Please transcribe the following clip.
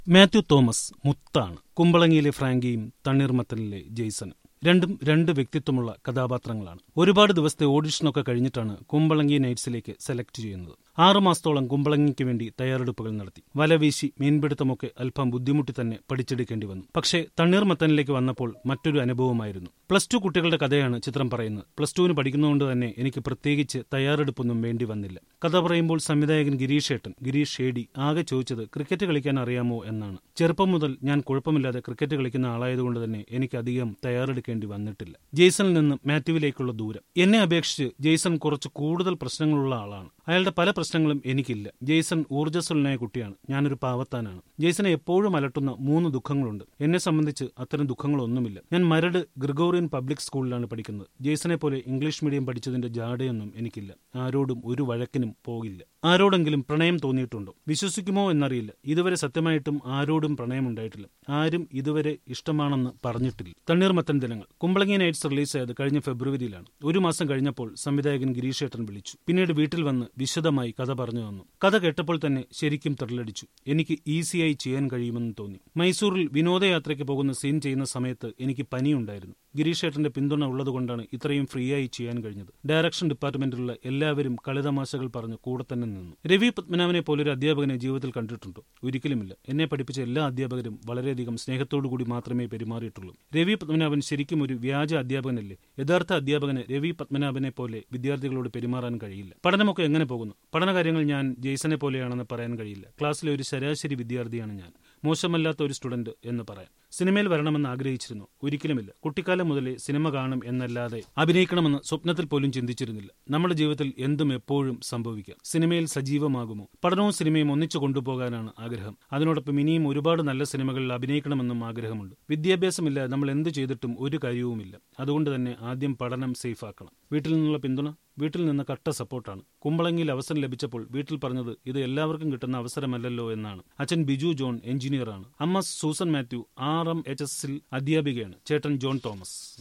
Mathew Thomas മുത്താണ്. കുമ്പളങ്ങിയിലെ ഫ്രാങ്കിയും തണ്ണീർമത്തനിലെ ജെയ്സനും രണ്ടും രണ്ട് വ്യക്തിത്വമുള്ള കഥാപാത്രങ്ങളാണ്. ഒരുപാട് ദിവസത്തെ ഓഡിഷനൊക്കെ കഴിഞ്ഞിട്ടാണ് കുമ്പളങ്ങി നൈറ്റ്സിലേക്ക് സെലക്ട് ചെയ്യുന്നത്. 6 മാസത്തോളം കുമ്പളങ്ങിക്ക് വേണ്ടി തയ്യാറെടുപ്പുകൾ നടത്തി. വലവീശി മീൻപിടുത്തമൊക്കെ അല്പം ബുദ്ധിമുട്ടി തന്നെ പഠിച്ചെടുക്കേണ്ടി വന്നു. പക്ഷേ തണ്ണീർമത്തനിലേക്ക് വന്നപ്പോൾ മറ്റൊരു അനുഭവമായിരുന്നു. +2 കുട്ടികളുടെ കഥയാണ് ചിത്രം പറയുന്നത്. +2 പഠിക്കുന്നതുകൊണ്ട് തന്നെ എനിക്ക് പ്രത്യേകിച്ച് തയ്യാറെടുപ്പൊന്നും വേണ്ടി വന്നില്ല. കഥ പറയുമ്പോൾ സംവിധായകൻ ഗിരീഷ് ഷേഡി ആകെ ചോദിച്ചത് ക്രിക്കറ്റ് കളിക്കാൻ അറിയാമോ എന്നാണ്. ചെറുപ്പം മുതൽ ഞാൻ കുഴപ്പമില്ലാതെ ക്രിക്കറ്റ് കളിക്കുന്ന ആളായതുകൊണ്ട് തന്നെ എനിക്ക് അധികം തയ്യാറെടുക്കേണ്ടി വന്നിട്ടില്ല. ജെയ്സണിൽ നിന്ന് മാത്യുവിലേക്കുള്ള ദൂരം. എന്നെ അപേക്ഷിച്ച് ജെയ്സൺ കുറച്ച് കൂടുതൽ പ്രശ്നങ്ങളുള്ള ആളാണ്. അയാളുടെ പല പ്രശ്നങ്ങളും എനിക്കില്ല. ജെയ്സൺ ഊർജ്ജസ്വലനായ കുട്ടിയാണ്. ഞാനൊരു പാവത്താനാണ്. ജെയ്സനെ എപ്പോഴും അലട്ടുന്ന 3 ദുഃഖങ്ങളുണ്ട്. എന്നെ സംബന്ധിച്ച് അത്തരം ദുഃഖങ്ങളൊന്നുമില്ല. ഞാൻ മരട് ഗ്രിഗോറിയൻ പബ്ലിക് സ്കൂളിലാണ് പഠിക്കുന്നത്. ജെയ്സനെ പോലെ ഇംഗ്ലീഷ് മീഡിയം പഠിച്ചതിന്റെ ജാടയൊന്നും എനിക്കില്ല. ആരോടും ഒരു വഴക്കിനും പോകില്ല. ആരോടെങ്കിലും പ്രണയം തോന്നിയിട്ടുണ്ടോ? വിശ്വസിക്കുമോ എന്നറിയില്ല. ഇതുവരെ സത്യമായിട്ടും ആരോടും പ്രണയമുണ്ടായിട്ടില്ല. ആരും ഇതുവരെ ഇഷ്ടമാണെന്ന് പറഞ്ഞിട്ടില്ല. തണ്ണീർമത്തൻ ദിനങ്ങൾ. കുമ്പളങ്ങി നൈറ്റ്സ് റിലീസായത് കഴിഞ്ഞ ഫെബ്രുവരിയിലാണ്. 1 മാസം കഴിഞ്ഞപ്പോൾ സംവിധായകൻ ഗിരീഷേട്ടൻ വിളിച്ചു. പിന്നീട് വീട്ടിൽ വന്ന് വിശദമായി കഥ പറഞ്ഞു തന്നു. കഥ കേട്ടപ്പോൾ തന്നെ ശരിക്കും ത്രില്ലടിച്ചു. എനിക്ക് ഈസിയായി ചെയ്യാൻ കഴിയുമെന്ന് തോന്നി. മൈസൂറിൽ വിനോദയാത്രയ്ക്ക് പോകുന്ന സീൻ ചെയ്യുന്ന സമയത്ത് എനിക്ക് പനിയുണ്ടായിരുന്നു. ഗിരീഷേട്ടന്റെ പിന്തുണ ഉള്ളതുകൊണ്ടാണ് ഇത്രയും ഫ്രീ ആയി ചെയ്യാൻ കഴിഞ്ഞത്. ഡയറക്ഷൻ ഡിപ്പാർട്ട്മെന്റിലുള്ള എല്ലാവരും കളിതമാശകൾ പറഞ്ഞ് കൂടെ തന്നെ നിന്നു. രവി പത്മനാഭനെ പോലൊരു അധ്യാപകനെ ജീവിതത്തിൽ കണ്ടിട്ടുണ്ടോ? ഒരിക്കലുമില്ല. എന്നെ പഠിപ്പിച്ച എല്ലാ അധ്യാപകരും വളരെയധികം സ്നേഹത്തോടുകൂടി മാത്രമേ പെരുമാറിയിട്ടുള്ളൂ. രവി പത്മനാഭൻ ശരിക്കും ഒരു വ്യാജ അധ്യാപകനല്ലേ? യഥാർത്ഥ അധ്യാപകന് രവി പത്മനാഭനെ പോലെ വിദ്യാർത്ഥികളോട് പെരുമാറാൻ കഴിയില്ല. പഠനമൊക്കെ എങ്ങനെ പോകുന്നു? പഠനകാര്യങ്ങൾ ഞാൻ ജെയ്സനെ പോലെയാണെന്ന് പറയാൻ കഴിയില്ല. ക്ലാസ്സിലെ ഒരു ശരാശരി വിദ്യാർത്ഥിയാണ് ഞാൻ. മോശമല്ലാത്ത ഒരു സ്റ്റുഡന്റ് എന്ന് പറയാം. സിനിമയിൽ വരണമെന്ന് ആഗ്രഹിച്ചിരുന്നു? ഒരിക്കലുമില്ല. കുട്ടിക്കാലം മുതലേ സിനിമ കാണും എന്നല്ലാതെ അഭിനയിക്കണമെന്ന് സ്വപ്നത്തിൽ പോലും ചിന്തിച്ചിരുന്നില്ല. നമ്മുടെ ജീവിതത്തിൽ എന്തും എപ്പോഴും സംഭവിക്കാം. സിനിമയിൽ സജീവമാകുമോ? പഠനവും സിനിമയും ഒന്നിച്ചു കൊണ്ടുപോകാനാണ് ആഗ്രഹം. അതിനോടൊപ്പം ഇനിയും ഒരുപാട് നല്ല സിനിമകളിൽ അഭിനയിക്കണമെന്നും ആഗ്രഹമുണ്ട്. വിദ്യാഭ്യാസമില്ലാതെ നമ്മൾ എന്ത് ചെയ്തിട്ടും ഒരു കാര്യവുമില്ല. അതുകൊണ്ട് തന്നെ ആദ്യം പഠനം സേഫ് ആക്കണം. വീട്ടിൽ നിന്നുള്ള പിന്തുണ? വീട്ടിൽ നിന്ന് കട്ട സപ്പോർട്ടാണ്. കുമ്പളങ്ങിയിൽ അവസരം ലഭിച്ചപ്പോൾ വീട്ടിൽ പറഞ്ഞത് ഇത് എല്ലാവർക്കും കിട്ടുന്ന അവസരമല്ലല്ലോ എന്നാണ്. അച്ഛൻ ബിജു ജോൺ എഞ്ചിനീയറാണ്. അമ്മ സൂസൻ മാത്യു RMHS അധ്യാപികയാണ്. ചേട്ടൻ ജോൺ തോമസ്.